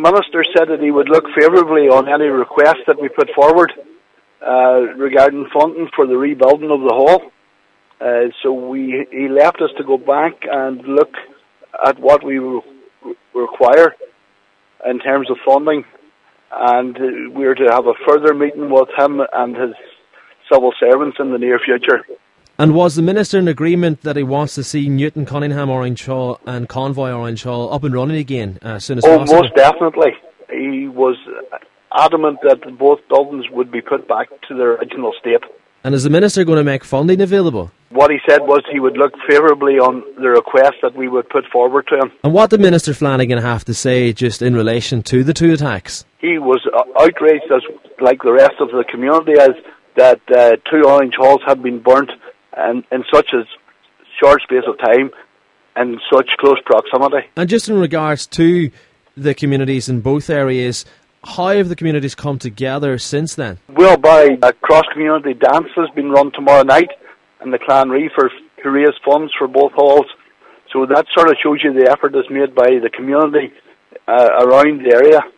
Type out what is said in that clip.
Minister said that he would look favourably on any request that we put forward regarding funding for the rebuilding of the hall. So he left us to go back and look at what we require in terms of funding, and we're to have a further meeting with him and his civil servants in the near future. And was the Minister in agreement that he wants to see Newton, Cunningham, Orange Hall and Convoy Orange Hall up and running again as soon as possible? Oh, most definitely. He was adamant that both buildings would be put back to their original state. And is the Minister going to make funding available? What he said was he would look favourably on the request that we would put forward to him. And what did Minister Flanagan have to say just in relation to the two attacks? He was outraged, as like the rest of the community, as that two Orange Halls had been burnt in such a short space of time and such close proximity. And just in regards to the communities in both areas, how have the communities come together since then? Well, by a cross-community dance has been run tomorrow night in the Clanree to raise funds for both halls. So that sort of shows you the effort that's made by the community around the area.